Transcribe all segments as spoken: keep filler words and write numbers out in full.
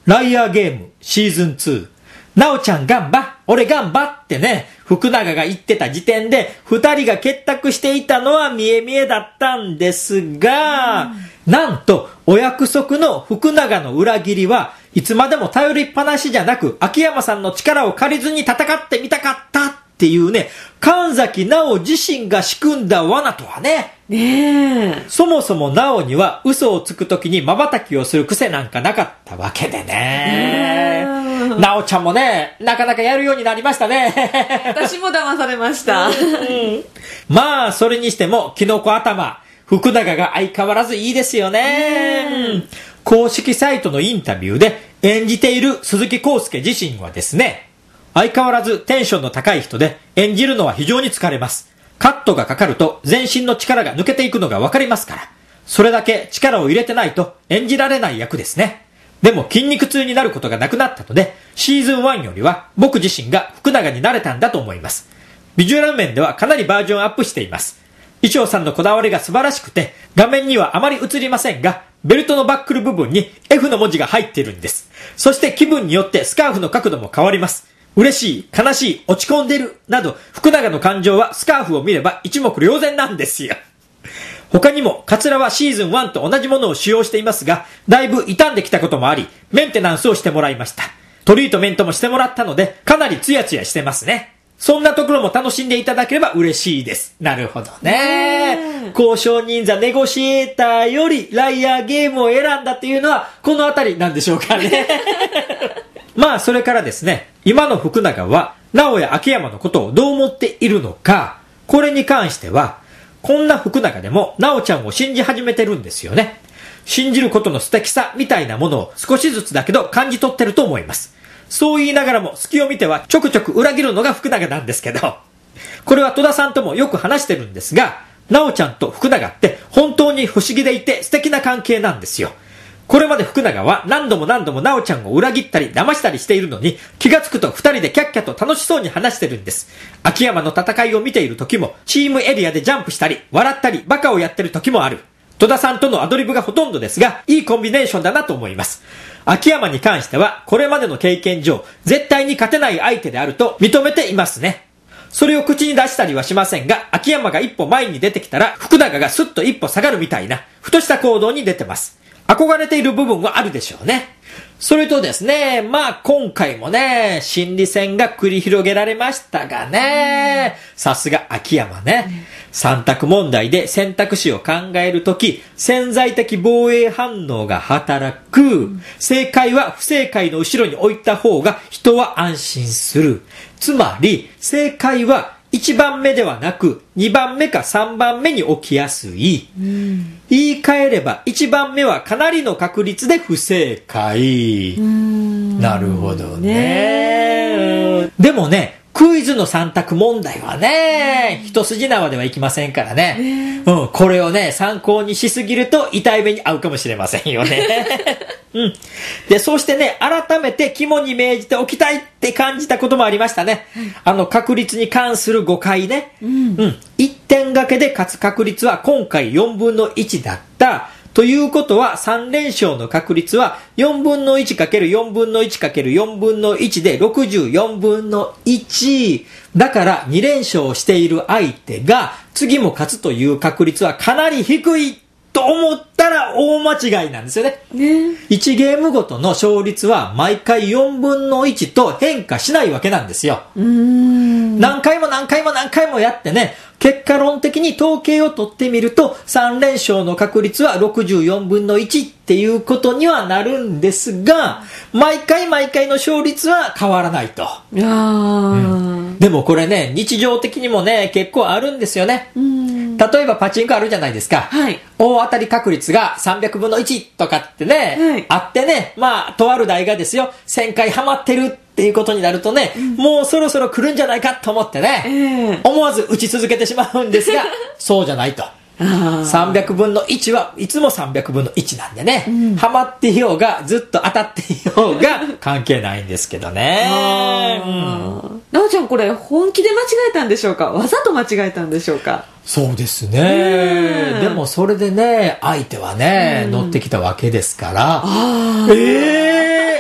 ライアーゲームシーズンツー。なおちゃんガンバ、俺ガンバってね、福永が言ってた時点で、二人が結託していたのは見え見えだったんですが、うん、なんと、お約束の福永の裏切りはいつまでも頼りっぱなしじゃなく、秋山さんの力を借りずに戦ってみたかったっていうね、神崎直自身が仕組んだ罠とはね。 ねえ。 そもそも直には嘘をつくときに瞬きをする癖なんかなかったわけでね。なおちゃんもね、なかなかやるようになりましたね。 私も騙されました。 うん、まあ、それにしても、キノコ頭、福永が相変わらずいいですよね。公式サイトのインタビューで演じている鈴木康介自身はですね、相変わらずテンションの高い人で演じるのは非常に疲れます。カットがかかると全身の力が抜けていくのがわかりますから、それだけ力を入れてないと演じられない役ですね。でも筋肉痛になることがなくなったので、シーズンワンよりは僕自身が福永になれたんだと思います。ビジュアル面ではかなりバージョンアップしています。衣装さんのこだわりが素晴らしくて、画面にはあまり映りませんが、ベルトのバックル部分に エフ の文字が入っているんです。そして気分によってスカーフの角度も変わります。嬉しい、悲しい、落ち込んでる、など、福永の感情はスカーフを見れば一目瞭然なんですよ。他にも、カツラはシーズンワンと同じものを使用していますが、だいぶ傷んできたこともあり、メンテナンスをしてもらいました。トリートメントもしてもらったので、かなりツヤツヤしてますね。そんなところも楽しんでいただければ嬉しいです。なるほどね。交渉人座ネゴシエーターよりライアーゲームを選んだっていうのは、このあたりなんでしょうかね。まあ、それからですね、今の福永は、直や秋山のことをどう思っているのか、これに関しては、こんな福永でも、直ちゃんを信じ始めてるんですよね。信じることの素敵さみたいなものを少しずつだけど感じ取ってると思います。そう言いながらも隙を見てはちょくちょく裏切るのが福永なんですけど、これは戸田さんともよく話してるんですが、直ちゃんと福永って本当に不思議でいて素敵な関係なんですよ。これまで福永は何度も何度も直ちゃんを裏切ったり騙したりしているのに、気がつくと二人でキャッキャと楽しそうに話してるんです。秋山の戦いを見ている時も、チームエリアでジャンプしたり、笑ったり、バカをやってる時もある。戸田さんとのアドリブがほとんどですが、いいコンビネーションだなと思います。秋山に関しては、これまでの経験上、絶対に勝てない相手であると認めていますね。それを口に出したりはしませんが、秋山が一歩前に出てきたら、福永がスッと一歩下がるみたいな、ふとした行動に出てます。憧れている部分はあるでしょうね。それとですね、まあ今回もね、心理戦が繰り広げられましたがね、さすが秋山ね。三択問題で選択肢を考えるとき、潜在的防衛反応が働く。正解は不正解の後ろに置いた方が人は安心する。つまり、正解はいちばんめではなくにばんめかさんばんめに起きやすい、うん、言い換えればいちばんめはかなりの確率で不正解、うん、なるほど ね, ねでもね、クイズの三択問題はね、一筋縄ではいきませんからね、うん、これをね参考にしすぎると痛い目に遭うかもしれませんよね。うん。で、そうしてね、改めて肝に銘じておきたいって感じたこともありましたね。あの、確率に関する誤解ね。うん。うん。いってん掛けで勝つ確率は今回よんぶんのいちだった。ということはさんれん勝の確率はよんぶんのいちかけるよんぶんのいちかけるよんぶんのいちでろくじゅうよんぶんのいち。だからにれん勝している相手が次も勝つという確率はかなり低い。と思ったら大間違いなんですよね。ね。いちゲームごとの勝率は毎回よんぶんのいちと変化しないわけなんですよ。うーん。何回も何回も何回もやってね、結果論的に統計を取ってみるとさんれん勝の確率はろくじゅうよんぶんのいちっていうことにはなるんですが、毎回毎回の勝率は変わらないと。いやー、うん、でもこれね、日常的にもね、結構あるんですよね。うん。例えばパチンコあるじゃないですか。はい。大当たり確率がさんびゃくぶんのいちとかってね、はい、あってね、まあ、とある台がですよ、せんかいハマってるっていうことになるとね、うん、もうそろそろ来るんじゃないかと思ってね、えー、思わず打ち続けてしまうんですが、そうじゃないと。さんびゃくぶんのいちはいつもさんびゃくぶんのいちなんでね、うん、ハマっていようがずっと当たっていようが関係ないんですけどね。うん、 なおちゃんこれ本気で間違えたんでしょうか、わざと間違えたんでしょうか。 そうですね。でもそれでね、相手はね、乗ってきたわけですから。えー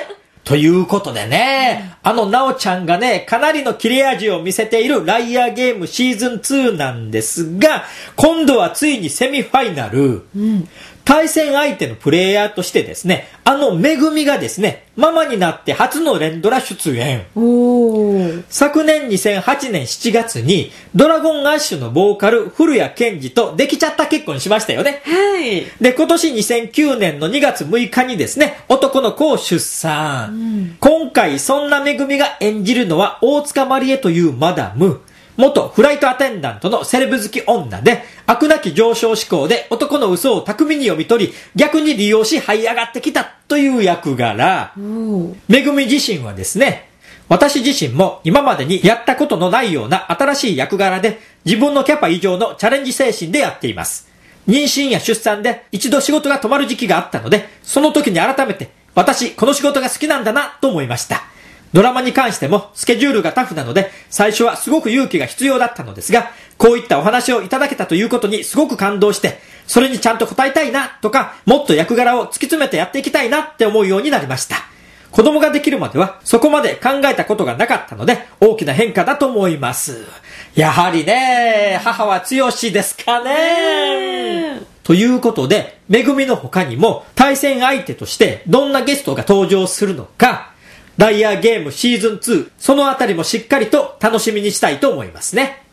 ということでね、あのなおちゃんがね、かなりの切れ味を見せているライアーゲームシーズンツーなんですが、今度はついにセミファイナル。うん、対戦相手のプレイヤーとしてですね、あのめぐみがですね、ママになって初の連ドラ出演。 おー。 昨年にせんはちねんしちがつにドラゴンアッシュのボーカル古谷健二とできちゃった結婚しましたよね。 はい。 で、今年にせんきゅうねんのにがつむいかにですね、男の子を出産。うん、今回そんなめぐみが演じるのは大塚まりえというマダム。元フライトアテンダントのセレブ好き女で、悪なき上昇志向で男の嘘を巧みに読み取り、逆に利用し這い上がってきたという役柄。めぐみ自身はですね、私自身も今までにやったことのないような新しい役柄で、自分のキャパ以上のチャレンジ精神でやっています。妊娠や出産で一度仕事が止まる時期があったので、その時に改めて、私この仕事が好きなんだなと思いました。ドラマに関してもスケジュールがタフなので最初はすごく勇気が必要だったのですが、こういったお話をいただけたということにすごく感動して、それにちゃんと応えたいなとか、もっと役柄を突き詰めてやっていきたいなって思うようになりました。子供ができるまではそこまで考えたことがなかったので大きな変化だと思います。やはりね、母は強しですかね。ということで、めぐみの他にも対戦相手としてどんなゲストが登場するのか、ライアーゲームシーズンツー、そのあたりもしっかりと楽しみにしたいと思いますね。